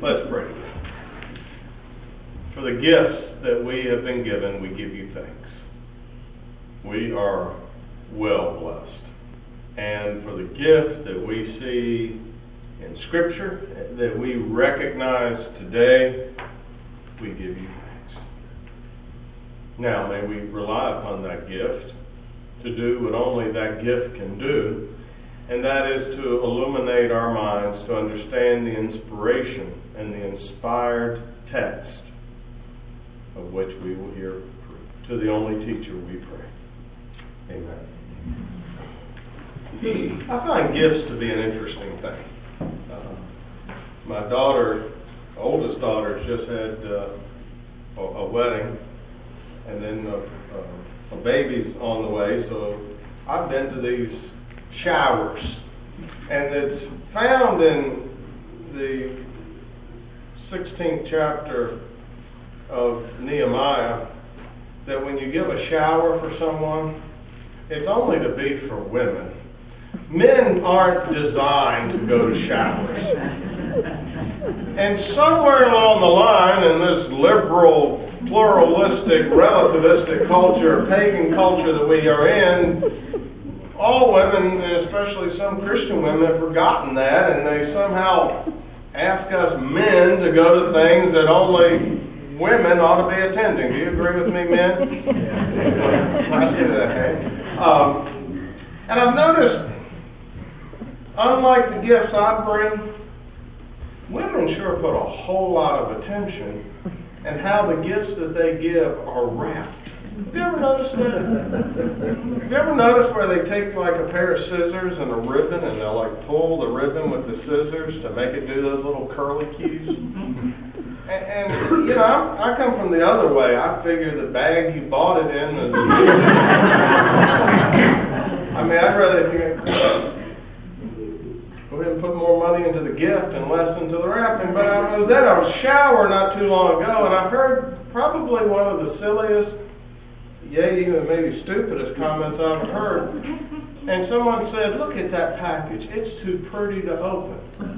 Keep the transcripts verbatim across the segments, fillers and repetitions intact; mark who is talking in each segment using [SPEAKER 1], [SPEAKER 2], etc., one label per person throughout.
[SPEAKER 1] Let's pray. For the gifts that we have been given, we give you thanks. We are well blessed. And for the gift that we see in Scripture, that we recognize today, we give you thanks. Now, may we rely upon that gift to do what only that gift can do, and that is to illuminate our minds to understand the inspiration and the inspired text of which we will hear. To the only teacher we pray. Amen. I find gifts to be an interesting thing. Uh, my daughter, oldest daughter, just had uh, a, a wedding, and then a, a, a baby's on the way, so I've been to these showers, and it's found in the sixteenth chapter of Nehemiah that when you give a shower for someone, it's only to be for women. Men aren't designed to go to showers. And somewhere along the line in this liberal, pluralistic, relativistic culture, pagan culture that we are in, all women, especially some Christian women, have forgotten that, and they somehow ask us men to go to things that only women ought to be attending. Do you agree with me, men? I see that, hey? Um, and I've noticed, unlike the gifts I bring, women sure put a whole lot of attention in how the gifts that they give are wrapped. Have you ever noticed that? Have you ever noticed where they take like a pair of scissors and a ribbon and they'll like pull the ribbon with the scissors to make it do those little curly cues? And, and you know, I, I come from the other way. I figure the bag you bought it in is... I mean, I'd rather think, go ahead and put more money into the gift and less into the wrapping. But I was at a shower not too long ago, and I've heard probably one of the silliest, yea, even maybe stupidest comments I've heard. And someone said, look at that package. It's too pretty to open.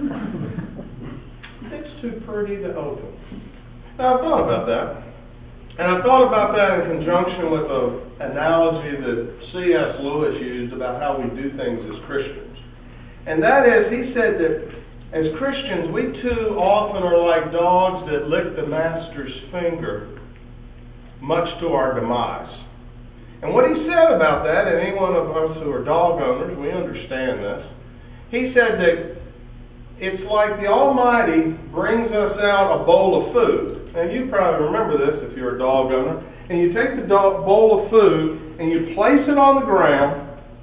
[SPEAKER 1] It's too pretty to open. Now, I thought about that. And I thought about that in conjunction with an analogy that C S Lewis used about how we do things as Christians. And that is, he said that as Christians, we too often are like dogs that lick the master's finger, much to our demise. And what he said about that, and any one of us who are dog owners, we understand this. He said that it's like the Almighty brings us out a bowl of food. Now you probably remember this if you're a dog owner. And you take the dog, bowl of food and you place it on the ground,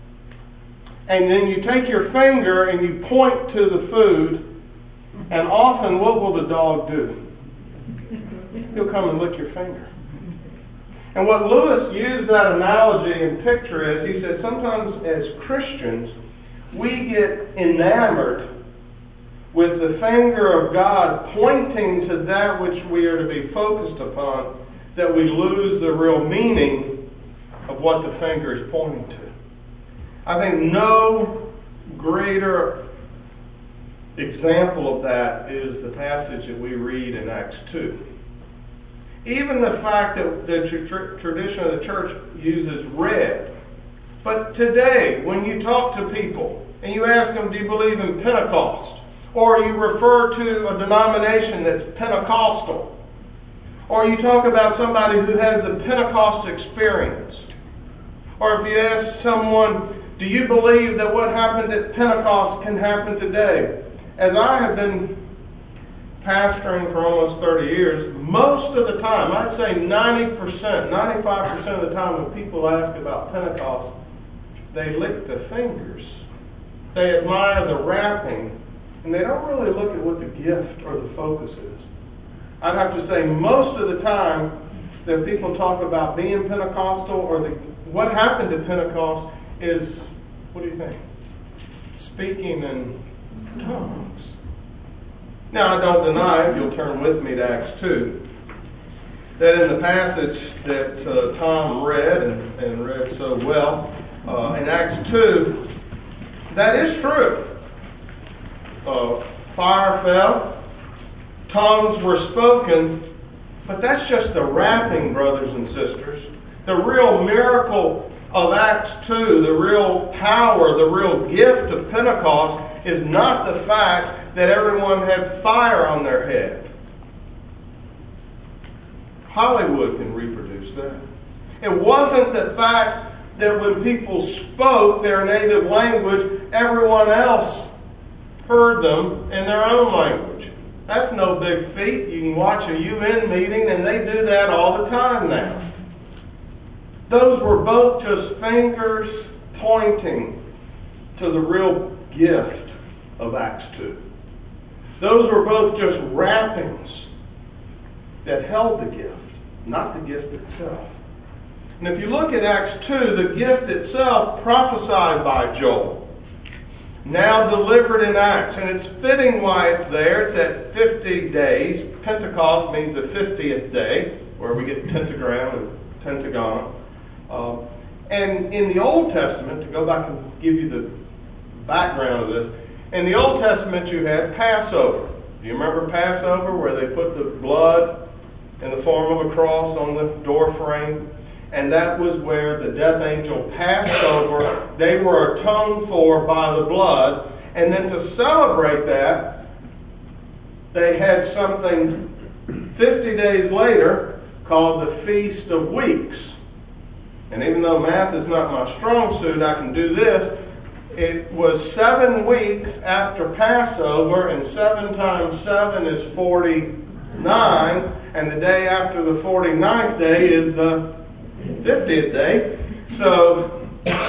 [SPEAKER 1] and then you take your finger and you point to the food, and often what will the dog do? He'll come and lick your finger. And what Lewis used that analogy and picture is, he said sometimes as Christians, we get enamored with the finger of God pointing to that which we are to be focused upon, that we lose the real meaning of what the finger is pointing to. I think no greater example of that is the passage that we read in Acts two. Even the fact that the tr- tradition of the church uses red. But today, when you talk to people and you ask them, do you believe in Pentecost? Or you refer to a denomination that's Pentecostal. Or you talk about somebody who has a Pentecost experience. Or if you ask someone, do you believe that what happened at Pentecost can happen today? As I have been pastoring for almost thirty years, most of the time, I'd say ninety percent, ninety-five percent of the time when people ask about Pentecost, they lick the fingers. They admire the wrapping, and they don't really look at what the gift or the focus is. I'd have to say most of the time that people talk about being Pentecostal or the, what happened to Pentecost is, what do you think? Speaking in tongues. Now, I don't deny, if you'll turn with me to Acts two, that in the passage that uh, Tom read and, and read so well, uh, in Acts two, that is true. Uh, fire fell, tongues were spoken, but that's just the wrapping, brothers and sisters. The real miracle of Acts two, the real power, the real gift of Pentecost is not the fact that everyone had fire on their head. Hollywood can reproduce that. It wasn't the fact that when people spoke their native language, everyone else heard them in their own language. That's no big feat. You can watch a U N meeting and they do that all the time now. Those were both just fingers pointing to the real gift of Acts two. Those were both just wrappings that held the gift, not the gift itself. And if you look at Acts two, the gift itself prophesied by Joel, now delivered in Acts. And it's fitting why it's there. It's at fifty days. Pentecost means the fiftieth day, where we get pentagram and pentagon. Uh, and in the Old Testament, to go back and give you the background of this, in the Old Testament you had Passover. Do you remember Passover, where they put the blood in the form of a cross on the door frame? And that was where the death angel passed over. They were atoned for by the blood. And then to celebrate that, they had something fifty days later called the Feast of Weeks. And even though math is not my strong suit, I can do this. It was seven weeks after Passover, and seven times seven is forty-nine. And the day after the forty-ninth day is the fiftieth day. So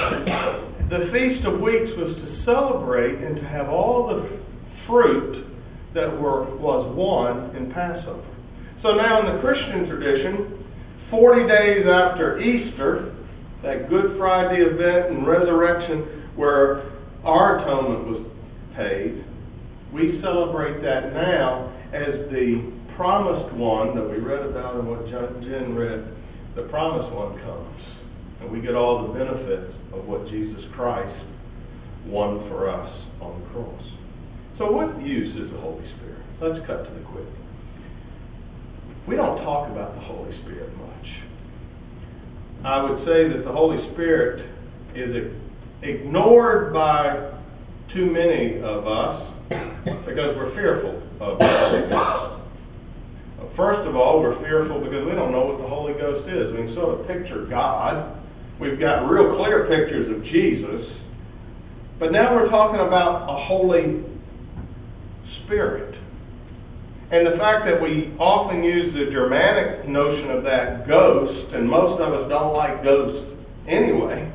[SPEAKER 1] the Feast of Weeks was to celebrate and to have all the fruit that were was won in Passover. So now in the Christian tradition, forty days after Easter, that Good Friday event and resurrection where our atonement was paid, we celebrate that now as the promised one that we read about in what Jen read. The promised one comes, and we get all the benefits of what Jesus Christ won for us on the cross. So what use is the Holy Spirit? Let's cut to the quick. We don't talk about the Holy Spirit much. I would say that the Holy Spirit is ignored by too many of us because we're fearful of the Holy Ghost. First of all, we're fearful because we don't know what the Holy Ghost is. We can sort of picture God. We've got real clear pictures of Jesus. But now we're talking about a Holy Spirit. And the fact that we often use the Germanic notion of that ghost, and most of us don't like ghosts anyway.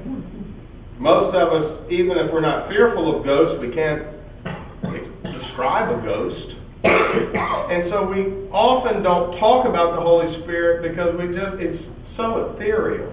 [SPEAKER 1] Most of us, even if we're not fearful of ghosts, we can't describe a ghost. And so we often don't talk about the Holy Spirit because we just it's so ethereal.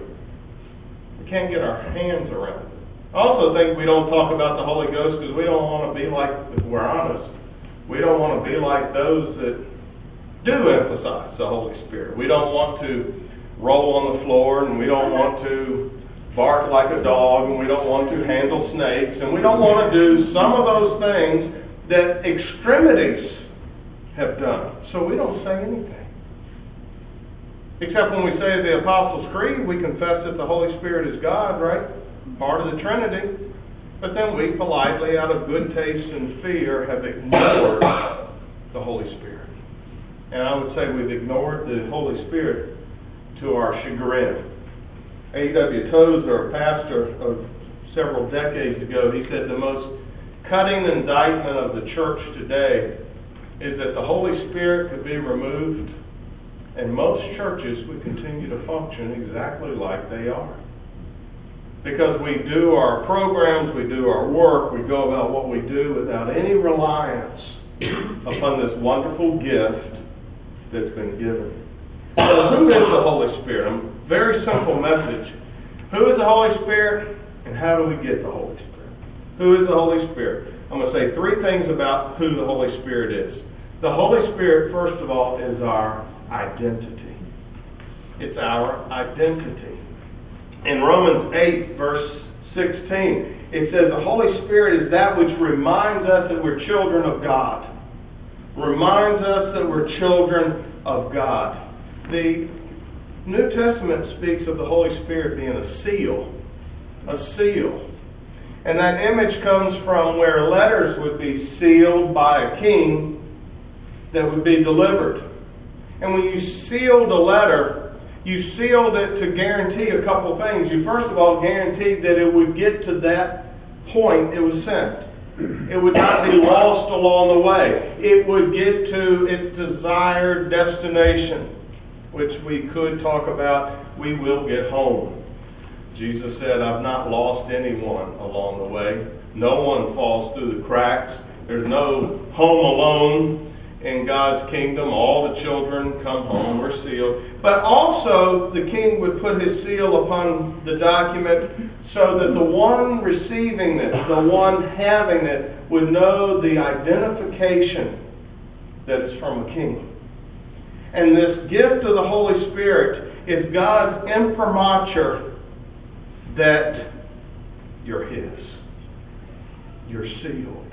[SPEAKER 1] We can't get our hands around it. I also think we don't talk about the Holy Ghost because we don't want to be like, if we're honest, we don't want to be like those that do emphasize the Holy Spirit. We don't want to roll on the floor, and we don't want to bark like a dog, and we don't want to handle snakes, and we don't want to do some of those things that extremities have done. So we don't say anything. Except when we say the Apostles' Creed, we confess that the Holy Spirit is God, right? Part of the Trinity. But then we politely, out of good taste and fear, have ignored the Holy Spirit. And I would say we've ignored the Holy Spirit to our chagrin. A W Tozer, a pastor of several decades ago, he said the most cutting indictment of the church today is that the Holy Spirit could be removed, and most churches would continue to function exactly like they are. Because we do our programs, we do our work, we go about what we do without any reliance upon this wonderful gift that's been given. So who is the Holy Spirit? A very simple message. Who is the Holy Spirit, and how do we get the Holy Spirit? Who is the Holy Spirit? I'm going to say three things about who the Holy Spirit is. The Holy Spirit, first of all, is our identity. It's our identity. In Romans eight, verse sixteen, it says the Holy Spirit is that which reminds us that we're children of God. reminds us that we're children of God. The New Testament speaks of the Holy Spirit being a seal. A seal. And that image comes from where letters would be sealed by a king that would be delivered. And when you sealed a letter, you sealed it to guarantee a couple things. You first of all guaranteed that it would get to that point it was sent. It would not be lost along the way. It would get to its desired destination, which we could talk about. We will get home. Jesus said, I've not lost anyone along the way. No one falls through the cracks. There's no home alone in God's kingdom. All the children come home. We're sealed. But also, the king would put his seal upon the document so that the one receiving it, the one having it, would know the identification that it's from a king. And this gift of the Holy Spirit is God's imprimatur that you're His. You're sealed.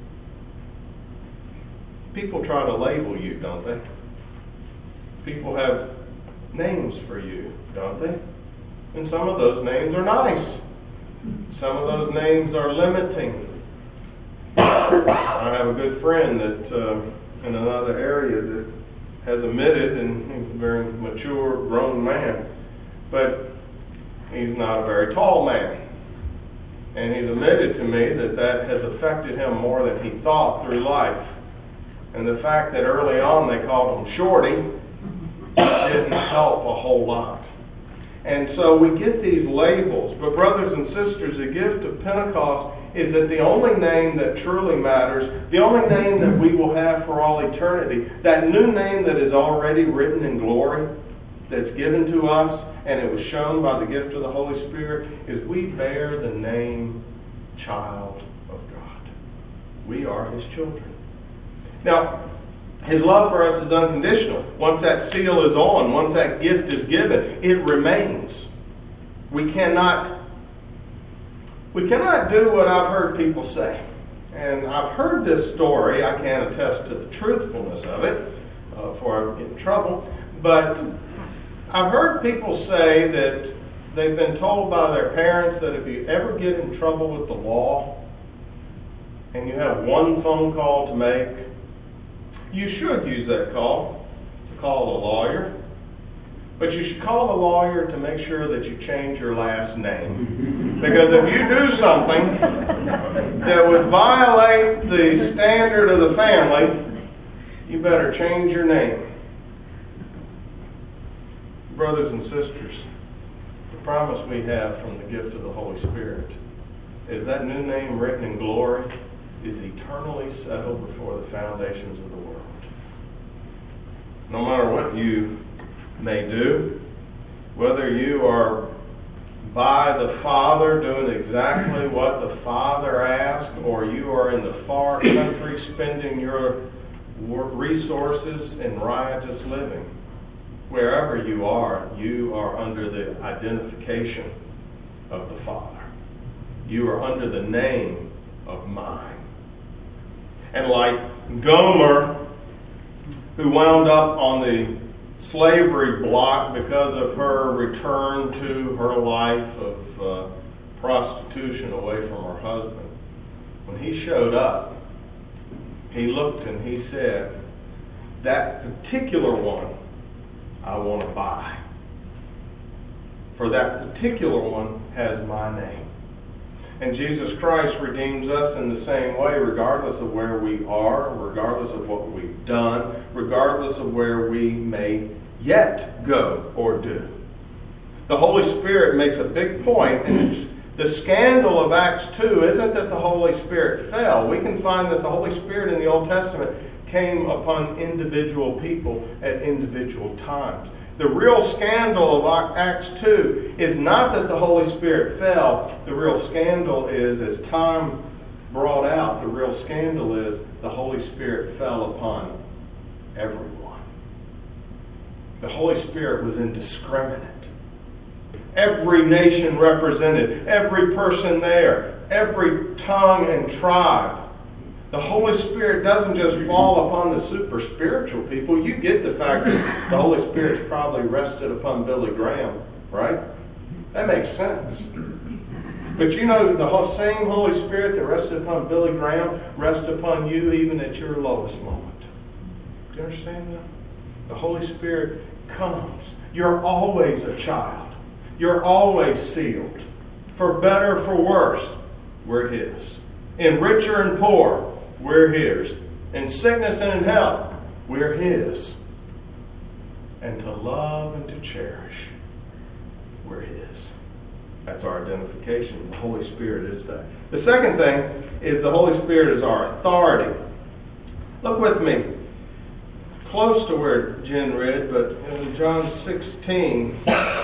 [SPEAKER 1] People try to label you, don't they? People have names for you, don't they? And some of those names are nice. Some of those names are limiting. I have a good friend that uh, in another area that has admitted, and he's a very mature, grown man, but he's not a very tall man. And he's admitted to me that that has affected him more than he thought through life. And the fact that early on they called him Shorty didn't help a whole lot. And so we get these labels. But brothers and sisters, the gift of Pentecost is that the only name that truly matters, the only name that we will have for all eternity, that new name that is already written in glory, that's given to us, and it was shown by the gift of the Holy Spirit, is we bear the name child of God. We are His children. Now, His love for us is unconditional. Once that seal is on, once that gift is given, it remains. We cannot, we cannot do what I've heard people say. And I've heard this story. I can't attest to the truthfulness of it, uh, before I get in trouble. But I've heard people say that they've been told by their parents that if you ever get in trouble with the law, and you have one phone call to make, you should use that call to call a lawyer, but you should call the lawyer to make sure that you change your last name. Because if you do something that would violate the standard of the family, you better change your name. Brothers and sisters, the promise we have from the gift of the Holy Spirit is that new name written in glory is eternally settled before the foundations of the world. No matter what you may do, whether you are by the Father doing exactly what the Father asked, or you are in the far country spending your resources in riotous living, wherever you are, you are under the identification of the Father. You are under the name of mine. And like Gomer, who wound up on the slavery block because of her return to her life of uh, prostitution away from her husband, when he showed up, he looked and he said, that particular one I want to buy. For that particular one has my name. And Jesus Christ redeems us in the same way, regardless of where we are, regardless of what we've done, regardless of where we may yet go or do. The Holy Spirit makes a big point, and the scandal of Acts two isn't that the Holy Spirit fell. We can find that the Holy Spirit in the Old Testament came upon individual people at individual times. The real scandal of Acts two is not that the Holy Spirit fell. The real scandal is, as time brought out, the real scandal is the Holy Spirit fell upon everyone. The Holy Spirit was indiscriminate. Every nation represented, every person there, every tongue and tribe. The Holy Spirit doesn't just fall upon the super spiritual people. You get the fact that the Holy Spirit's probably rested upon Billy Graham, right? That makes sense. But you know, the whole same Holy Spirit that rested upon Billy Graham rests upon you even at your lowest moment. Do you understand that? The Holy Spirit comes. You're always a child. You're always sealed. For better or for worse, we're His. In richer and poor, we're His. In sickness and in health, we're His. And to love and to cherish, we're His. That's our identification. The Holy Spirit is that. The second thing is the Holy Spirit is our authority. Look with me close to where Jen read, but in John sixteen,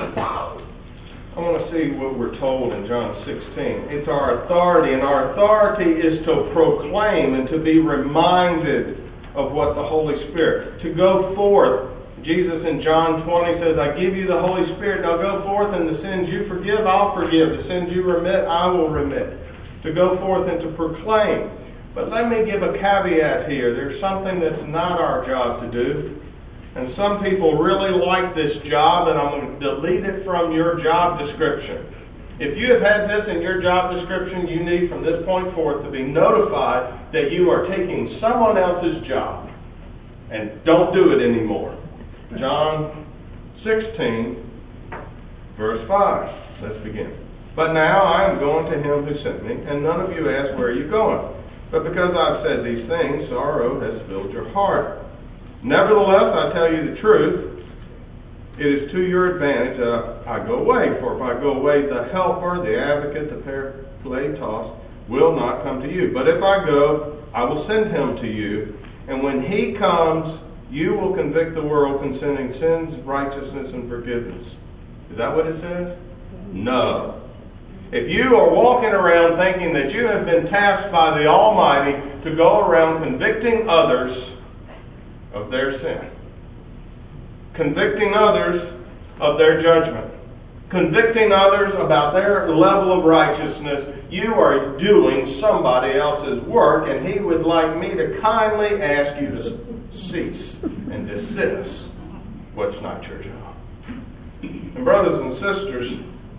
[SPEAKER 1] I want to see what we're told in John sixteen. It's our authority, and our authority is to proclaim and to be reminded of what the Holy Spirit, to go forth. Jesus in John twenty says, I give you the Holy Spirit. Now go forth, and the sins you forgive, I'll forgive. The sins you remit, I will remit. To go forth and to proclaim. But let me give a caveat here. There's something that's not our job to do. And some people really like this job, and I'm going to delete it from your job description. If you have had this in your job description, you need from this point forth to be notified that you are taking someone else's job. And don't do it anymore. John sixteen, verse five. Let's begin. But now I am going to him who sent me, and none of you ask, where are you going? But because I've said these things, sorrow has filled your heart. Nevertheless, I tell you the truth, it is to your advantage that I go away. For if I go away, the Helper, the Advocate, the Parakletos, will not come to you. But if I go, I will send him to you. And when he comes, you will convict the world concerning sins, righteousness, and forgiveness. Is that what it says? No. If you are walking around thinking that you have been tasked by the Almighty to go around convicting others of their sin, convicting others of their judgment, convicting others about their level of righteousness, you are doing somebody else's work, and He would like me to kindly ask you to cease and desist what's not your job. And brothers and sisters,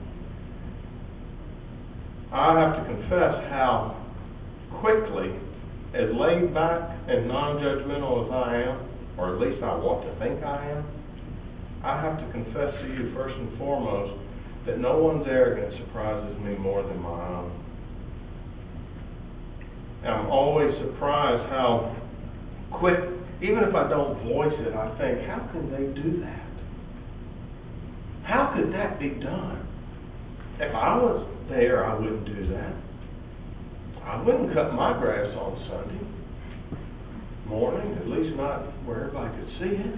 [SPEAKER 1] I have to confess how quickly, as laid back and non-judgmental as I am, or at least I want to think I am, I have to confess to you first and foremost that no one's arrogance surprises me more than my own. And I'm always surprised how quick, even if I don't voice it, I think, how can they do that? How could that be done? If I was there, I wouldn't do that. I wouldn't cut my grass on Sunday morning, at least not where everybody could see it.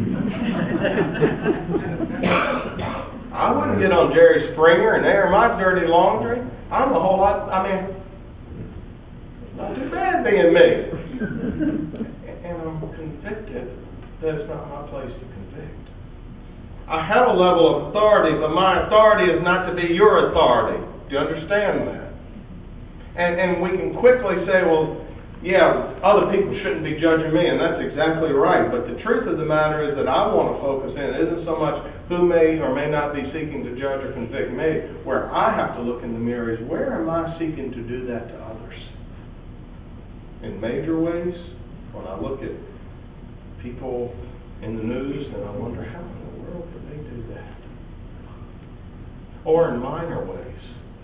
[SPEAKER 1] I wouldn't get on Jerry Springer and air my dirty laundry. I'm a whole lot, I mean, not too bad being me. And I'm convicted that it's not my place to convict. I have a level of authority, but my authority is not to be your authority. Do you understand that? And and we can quickly say, well, yeah, other people shouldn't be judging me, and that's exactly right. But the truth of the matter is that I want to focus in. It isn't so much who may or may not be seeking to judge or convict me. Where I have to look in the mirror is, where am I seeking to do that to others? In major ways, when I look at people in the news, and I wonder, how in the world could they do that? Or in minor ways,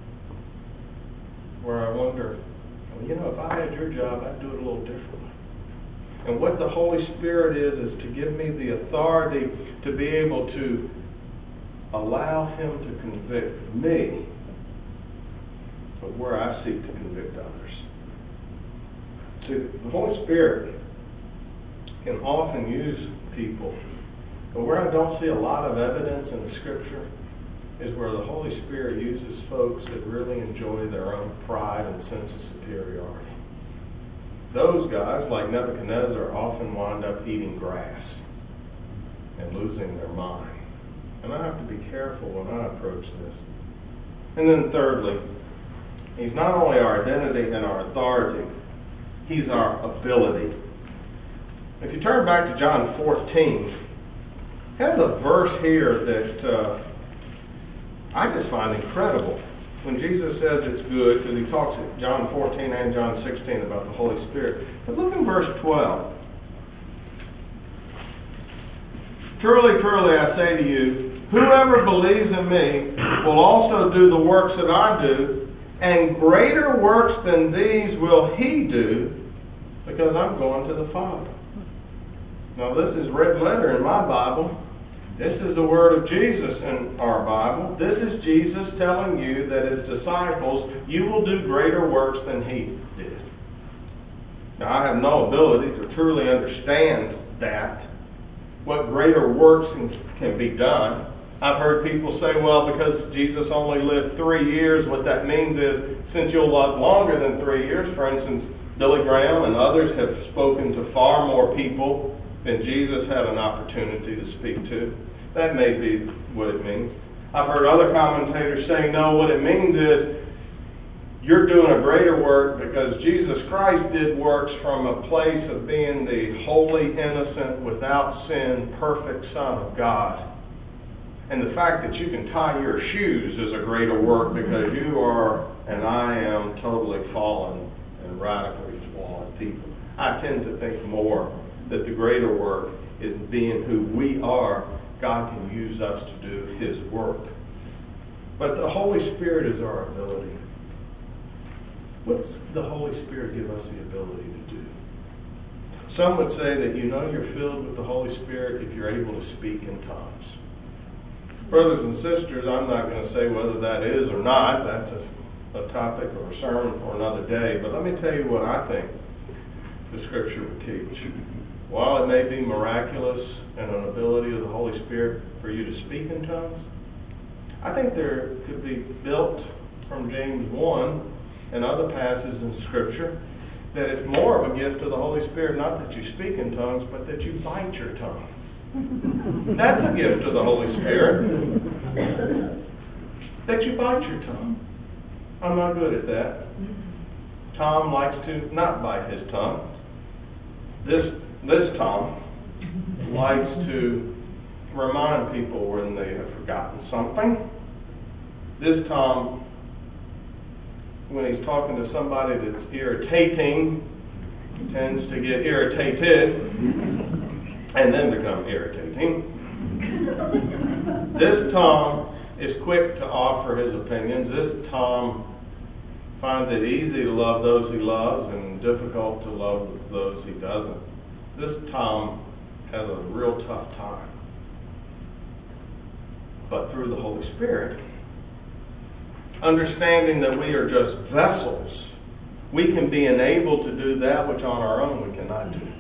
[SPEAKER 1] where I wonder, well, you know, if I had your job, I'd do it a little differently. And what the Holy Spirit is, is to give me the authority to be able to allow Him to convict me of where I seek to convict others. See, the Holy Spirit can often use people, but where I don't see a lot of evidence in the Scripture is where the Holy Spirit uses folks that really enjoy their own pride and sense of superiority. Those guys, like Nebuchadnezzar, often wind up eating grass and losing their mind. And I have to be careful when I approach this. And then thirdly, He's not only our identity and our authority, He's our ability. If you turn back to John fourteen, there's a verse here that uh, I just find incredible. When Jesus says it's good, because he talks at John fourteen and John sixteen about the Holy Spirit. But look in verse twelve. Truly, truly, I say to you, whoever believes in me will also do the works that I do, and greater works than these will he do, because I'm going to the Father. Now, this is red letter in my Bible. This is the word of Jesus in our Bible. This is Jesus telling you that as disciples, you will do greater works than he did. Now, I have no ability to truly understand that, what greater works can, can be done. I've heard people say, well, because Jesus only lived three years, what that means is, since you'll live longer than three years, for instance, Billy Graham and others have spoken to far more people than Jesus had an opportunity to speak to. That may be what it means. I've heard other commentators saying, no, what it means is you're doing a greater work because Jesus Christ did works from a place of being the holy, innocent, without sin, perfect Son of God. And the fact that you can tie your shoes is a greater work because you are, and I am, totally fallen and radically flawed people. I tend to think more that the greater work is being who we are. God can use us to do his work. But the Holy Spirit is our ability. What does the Holy Spirit give us the ability to do? Some would say that you know you're filled with the Holy Spirit if you're able to speak in tongues. Brothers and sisters, I'm not going to say whether that is or not. That's a, a topic or a sermon for another day. But let me tell you what I think the Scripture would teach. While it may be miraculous and an ability of the Holy Spirit for you to speak in tongues, I think there could be built from James one and other passages in Scripture that it's more of a gift of the Holy Spirit, not that you speak in tongues, but that you bite your tongue. That's a gift of the Holy Spirit. That you bite your tongue. I'm not good at that. Tom likes to not bite his tongue. This This Tom likes to remind people when they have forgotten something. This Tom, when he's talking to somebody that's irritating, tends to get irritated and then become irritating. This Tom is quick to offer his opinions. This Tom finds it easy to love those he loves and difficult to love those he doesn't. This Tom has a real tough time. But through the Holy Spirit, understanding that we are just vessels, we can be enabled to do that which on our own we cannot do.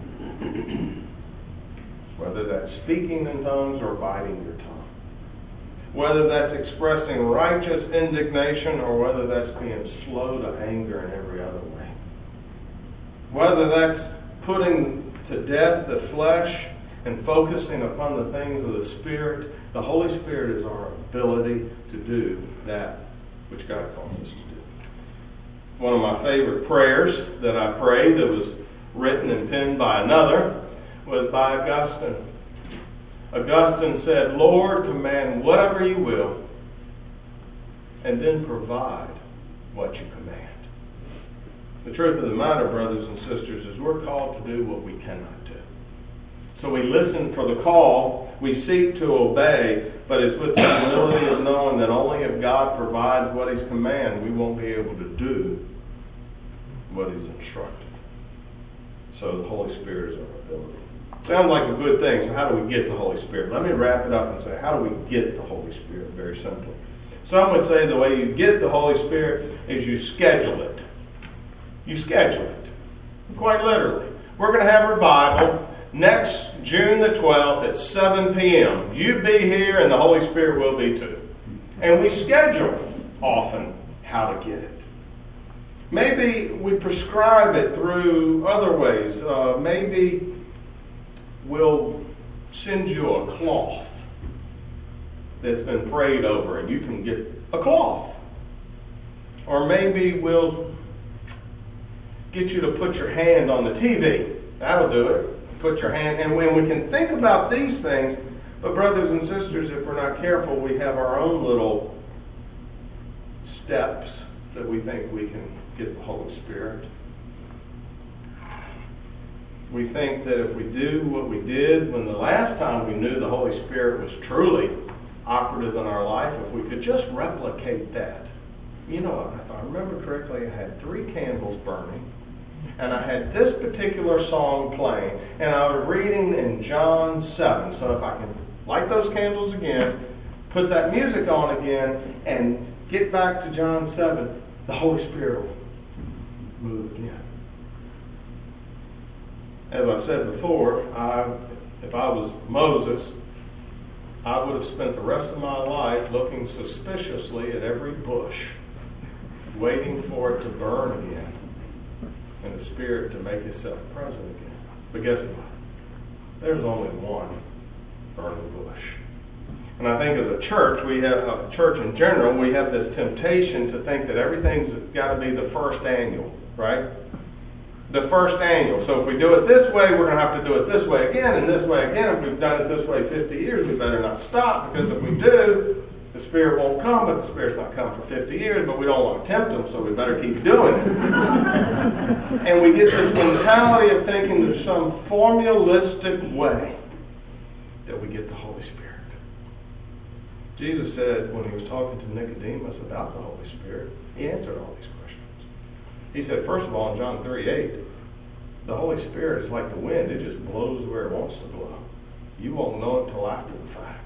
[SPEAKER 1] Whether that's speaking in tongues or biting your tongue. Whether that's expressing righteous indignation or whether that's being slow to anger in every other way. Whether that's putting to death the flesh and focusing upon the things of the Spirit. The Holy Spirit is our ability to do that which God calls us to do. One of my favorite prayers that I prayed that was written and penned by another was by Augustine. Augustine said, Lord, command whatever you will, and then provide what you command. The truth of the matter, brothers and sisters, is we're called to do what we cannot do. So we listen for the call, we seek to obey, but it's with the humility of knowing that only if God provides what he's commanded, we won't be able to do what he's instructed. So the Holy Spirit is our ability. Sounds like a good thing. So how do we get the Holy Spirit? Let me wrap it up and say, how do we get the Holy Spirit? Very simply. Some would say the way you get the Holy Spirit is you schedule it. You schedule it. Quite literally. We're going to have revival next June the twelfth at seven p.m. You be here and the Holy Spirit will be too. And we schedule often how to get it. Maybe we prescribe it through other ways. Uh, maybe we'll send you a cloth that's been prayed over and you can get a cloth. Or maybe we'll get you to put your hand on the T V. That'll do it. Put your hand, and when we can think about these things, but brothers and sisters, if we're not careful, we have our own little steps that we think we can get the Holy Spirit. We think that if we do what we did when the last time we knew the Holy Spirit was truly operative in our life, if we could just replicate that. You know, if I remember correctly, I had three candles burning, and I had this particular song playing, and I was reading in John seven. So if I can light those candles again, put that music on again, and get back to John seven, the Holy Spirit will move again. As I said before, I, if I was Moses, I would have spent the rest of my life looking suspiciously at every bush, waiting for it to burn again, and the Spirit to make itself present again. But guess what? There's only one burning bush. And I think as a church, we have a church in general, we have this temptation to think that everything's got to be the first annual, right? The first annual. So if we do it this way, we're going to have to do it this way again and this way again. If we've done it this way fifty years, we better not stop, because if we do, the Spirit won't come, but the Spirit's not come for fifty years, but we don't want to tempt Him, so we better keep doing it. And we get this mentality of thinking there's some formulistic way that we get the Holy Spirit. Jesus said when He was talking to Nicodemus about the Holy Spirit, He answered all these questions. He said, first of all, in John three eight, the Holy Spirit is like the wind. It just blows where it wants to blow. You won't know it until after the fact.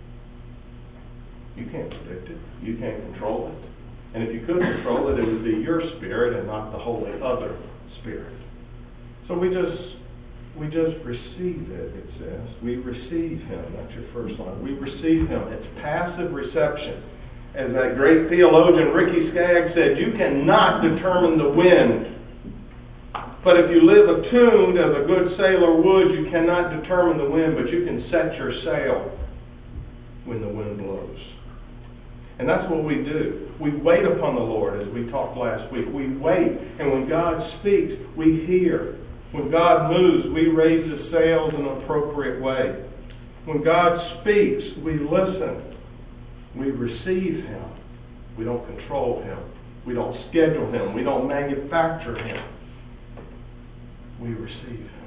[SPEAKER 1] You can't predict it. You can't control it. And if you could control it, it would be your spirit and not the holy other spirit. So we just we just receive it, it says. We receive Him. That's your first line. We receive Him. It's passive reception. As that great theologian Ricky Skaggs said, you cannot determine the wind. But if you live attuned as a good sailor would, you cannot determine the wind, but you can set your sail when the wind blows. And that's what we do. We wait upon the Lord, as we talked last week. We wait, and when God speaks, we hear. When God moves, we raise the sails in an appropriate way. When God speaks, we listen. We receive Him. We don't control Him. We don't schedule Him. We don't manufacture Him. We receive Him.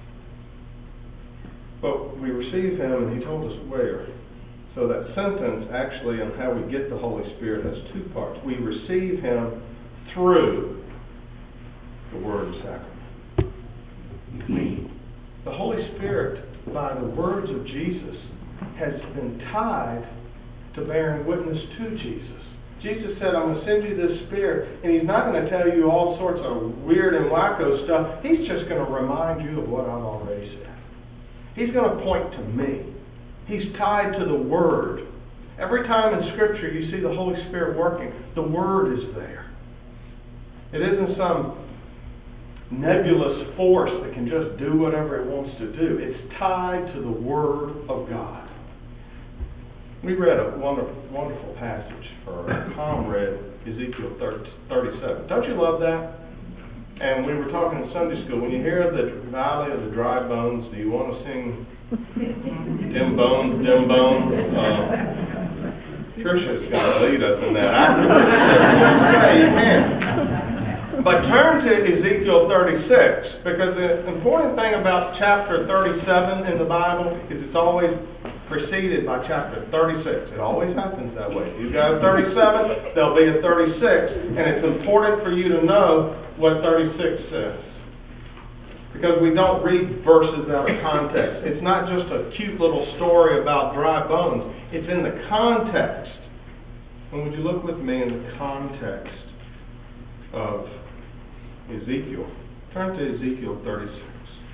[SPEAKER 1] But we receive Him, and He told us where. So that sentence, actually, on how we get the Holy Spirit has two parts. We receive Him through the Word and Sacrament. The Holy Spirit, by the words of Jesus, has been tied to bearing witness to Jesus. Jesus said, I'm going to send you this Spirit, and He's not going to tell you all sorts of weird and wacko stuff. He's just going to remind you of what I've already said. He's going to point to me. He's tied to the Word. Every time in Scripture you see the Holy Spirit working, the Word is there. It isn't some nebulous force that can just do whatever it wants to do. It's tied to the Word of God. We read a wonderful, wonderful passage for Tom read Ezekiel thirty-seven. Don't you love that? And we were talking in Sunday school. When you hear the valley of the dry bones, do you want to sing dim bones, dim bones? Uh, Trisha's going to lead us in that. Yeah, you can. But turn to Ezekiel thirty-six, because the important thing about chapter thirty-seven in the Bible is it's always preceded by chapter thirty-six. It always happens that way. You've got a thirty-seven, there'll be a thirty-six. And it's important for you to know what thirty-six says. Because we don't read verses out of context. It's not just a cute little story about dry bones. It's in the context. And would you look with me in the context of Ezekiel? Turn to Ezekiel thirty-six.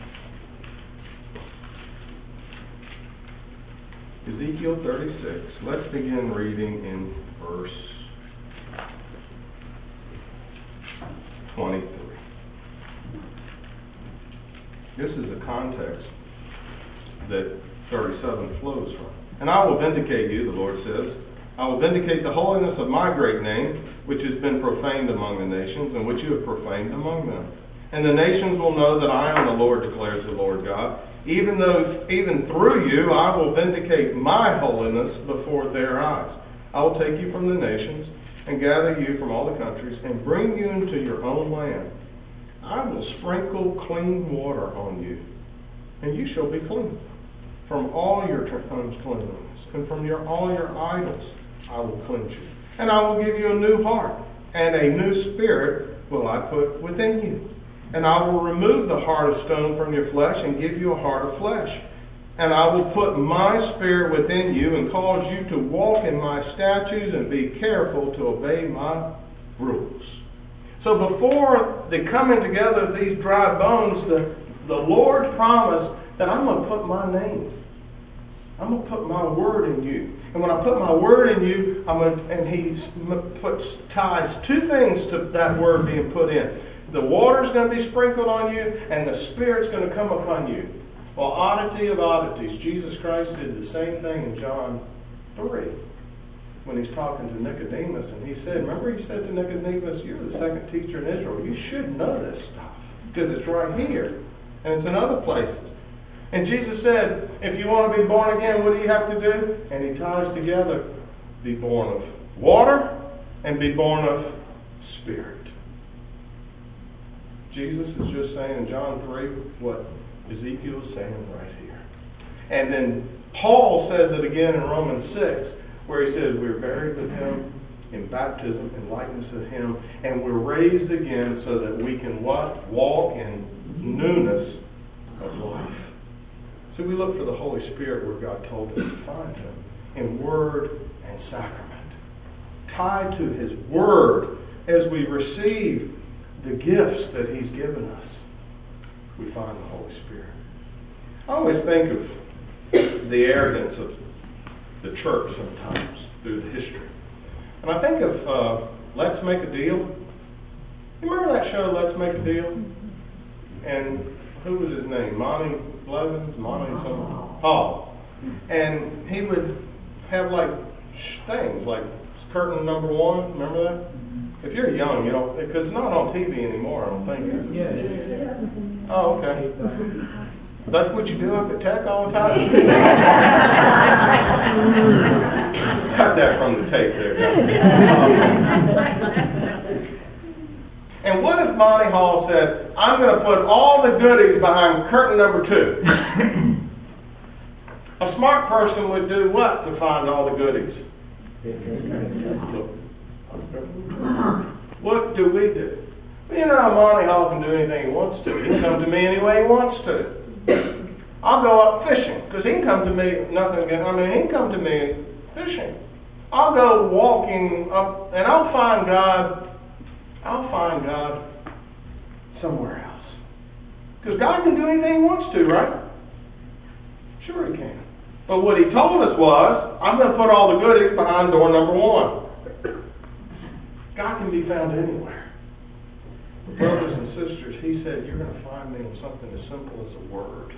[SPEAKER 1] Ezekiel thirty-six. Let's begin reading in verse twenty-three. This is the context that thirty-seven flows from. And I will vindicate you, the Lord says. I will vindicate the holiness of my great name, which has been profaned among the nations, and which you have profaned among them. And the nations will know that I am the Lord, declares the Lord God. Even though, even through you, I will vindicate my holiness before their eyes. I will take you from the nations and gather you from all the countries and bring you into your own land. I will sprinkle clean water on you, and you shall be clean from all your uncleanness, and from your all your idols I will cleanse you. And I will give you a new heart, and a new spirit will I put within you. And I will remove the heart of stone from your flesh and give you a heart of flesh. And I will put my spirit within you and cause you to walk in my statutes and be careful to obey my rules. So before the coming together of these dry bones, the, the Lord promised that I'm going to put my name. I'm going to put my word in you. And when I put my word in you, I'm going to, and he puts ties two things to that word being put in. The water's going to be sprinkled on you, and the Spirit's going to come upon you. Well, oddity of oddities, Jesus Christ did the same thing in John three when he's talking to Nicodemus, and he said, remember he said to Nicodemus, you're the second teacher in Israel. You should know this stuff, because it's right here, and it's in other places. And Jesus said, if you want to be born again, what do you have to do? And he ties together, be born of water and be born of Spirit. Jesus is just saying in John three what Ezekiel is saying right here. And then Paul says it again in Romans six, where he says we're buried with him in baptism in likeness of him, and we're raised again so that we can what? Walk in newness of life. So we look for the Holy Spirit where God told us to find him, in word and sacrament. Tied to his word as we receive the gifts that he's given us, we find the Holy Spirit. I always think of the arrogance of the church sometimes through the history. And I think of uh, Let's Make a Deal. You remember that show, Let's Make a Deal? And who was his name? Monty Blevins? Monty something? Paul. And he would have like things, like curtain number one. Remember that? If you're young, you know, because it's not on T V anymore, I don't think.
[SPEAKER 2] Yeah, yeah, yeah.
[SPEAKER 1] Oh, okay. That's what you do up at Tech all the time? Cut that from the tape there, guys. And what if Monty Hall said, I'm going to put all the goodies behind curtain number two? A smart person would do what to find all the goodies? What do we do? Well, you know how Monty Hall can do anything he wants to. He can come to me any way he wants to. I'll go up fishing, because he can come to me, nothing against, I mean, he can come to me fishing. I'll go walking up, and I'll find God, I'll find God somewhere else. Because God can do anything he wants to, right? Sure he can. But what he told us was, I'm going to put all the goodies behind door number one. God can be found anywhere. Brothers and sisters, he said, you're going to find me in something as simple as a word.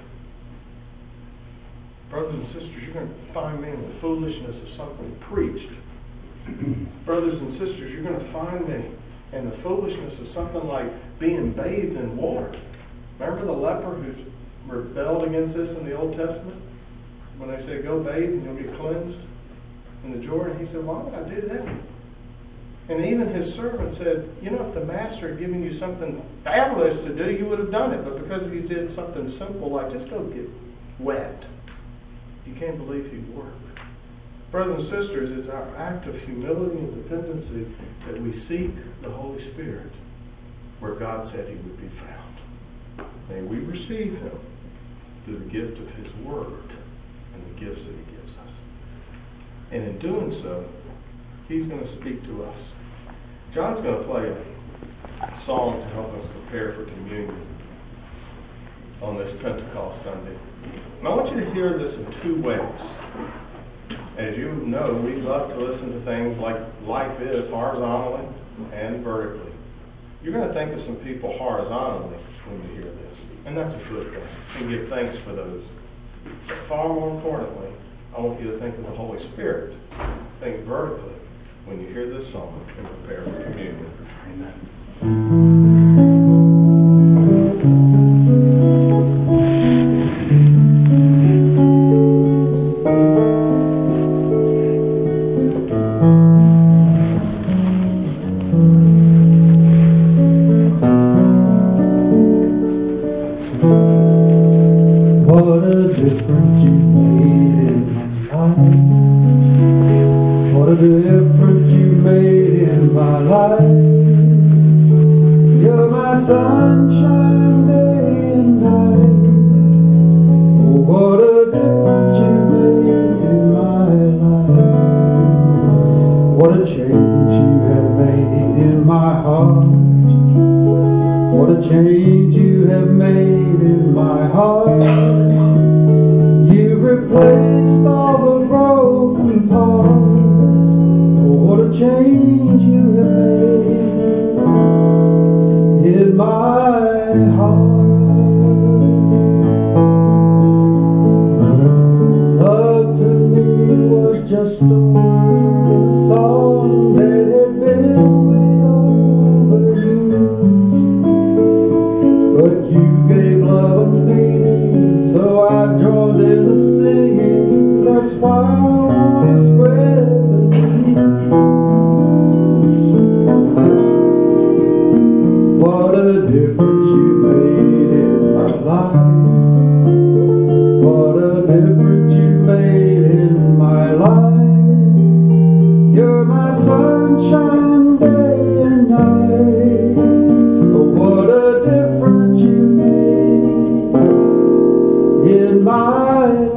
[SPEAKER 1] Brothers and sisters, you're going to find me in the foolishness of something preached. Brothers and sisters, you're going to find me in the foolishness of something like being bathed in water. Remember the leper who rebelled against this in the Old Testament? When they said, go bathe and you'll get cleansed in the Jordan, he said, why would I do that? And even his servant said, you know, if the master had given you something fabulous to do, you would have done it. But because you did something simple like just go get wet, you can't believe he'd work. Brothers and sisters, it's our act of humility and dependency that we seek the Holy Spirit where God said he would be found. May we receive him through the gift of his word and the gifts that he gives us. And in doing so, he's going to speak to us. John's going to play a song to help us prepare for communion on this Pentecost Sunday. And I want you to hear this in two ways. As you know, we love to listen to things like life is horizontally and vertically. You're going to think of some people horizontally when you hear this. And that's a good thing. And give thanks for those. But far more importantly, I want you to think of the Holy Spirit. Think vertically when you hear this song and prepare for communion. Amen.
[SPEAKER 3] my heart. You replaced all the broken parts. Oh, what a change you have made in my heart. Love to me was just a song that had been overused, but you gave love and meaning, so I joined in the singing. That's why I want to spread the news. What a difference you made in my life. What a difference you made in my life. You're my sunshine day and night. Oh, what a difference you made in my life.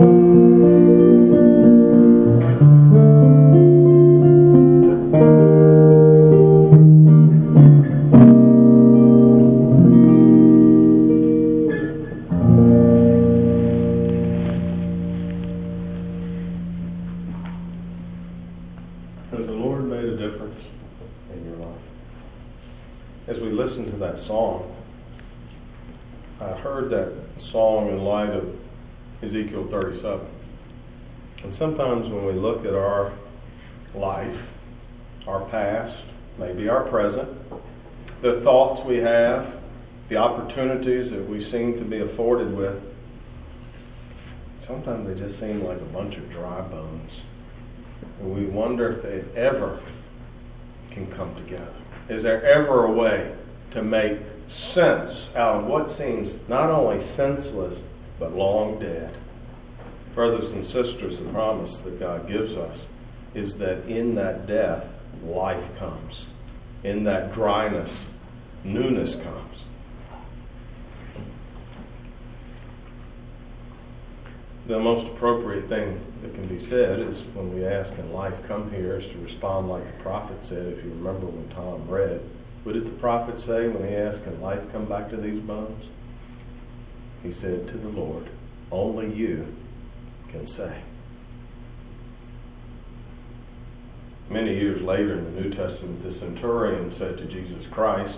[SPEAKER 1] Has the Lord made a difference in your life? As we listen to that song, I heard that song in light of Ezekiel thirty-seven. And sometimes when we look at our life, our past, maybe our present, the thoughts we have, the opportunities that we seem to be afforded with, sometimes they just seem like a bunch of dry bones. And we wonder if they ever can come together. Is there ever a way to make sense out of what seems not only senseless, but long dead? Brothers and sisters, the promise that God gives us is that in that death, life comes. In that dryness, newness comes. The most appropriate thing that can be said is when we ask, can life come here, is to respond like the prophet said. If you remember when Tom read, what did the prophet say when he asked, can life come back to these bones? He said to the Lord, only you can say. Many years later in the New Testament, the centurion said to Jesus Christ,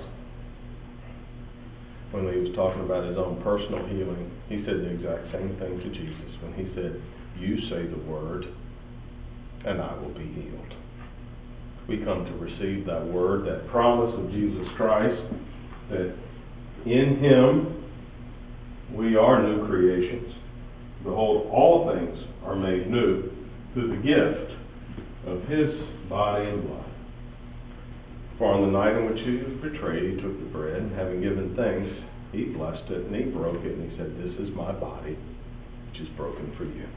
[SPEAKER 1] when he was talking about his own personal healing, he said the exact same thing to Jesus when he said, you say the word and I will be healed. We come to receive that word, that promise of Jesus Christ, that in him we are new creations. Behold, all things are made new through the gift of his body and blood. For on the night in which he was betrayed, he took the bread, and having given thanks, he blessed it, and he broke it, and he said, this is my body, which is broken for you.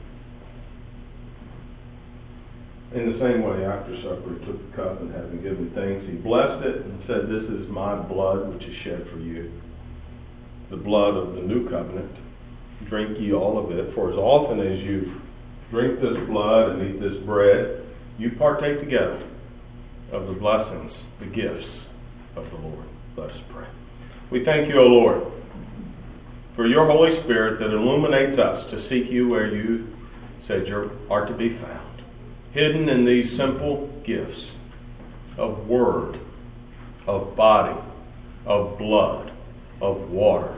[SPEAKER 1] In the same way, after supper, he took the cup, and having given thanks, he blessed it, and said, this is my blood, which is shed for you, the blood of the new covenant. Drink ye all of it, for as often as you drink this blood and eat this bread, you partake together of the blessings, the gifts of the Lord. Let us pray. We thank you, O Lord, for your Holy Spirit that illuminates us to seek you where you said you are to be found, hidden in these simple gifts of word, of body, of blood, of water,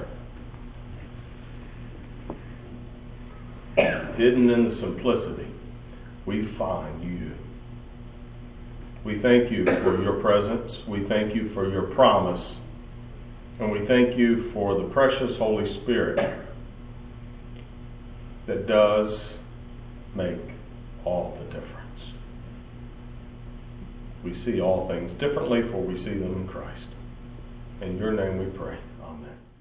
[SPEAKER 1] hidden in the simplicity. We find you. We thank you for your presence. We thank you for your promise. And we thank you for the precious Holy Spirit that does make all the difference. We see all things differently, for we see them in Christ. In your name we pray. Amen.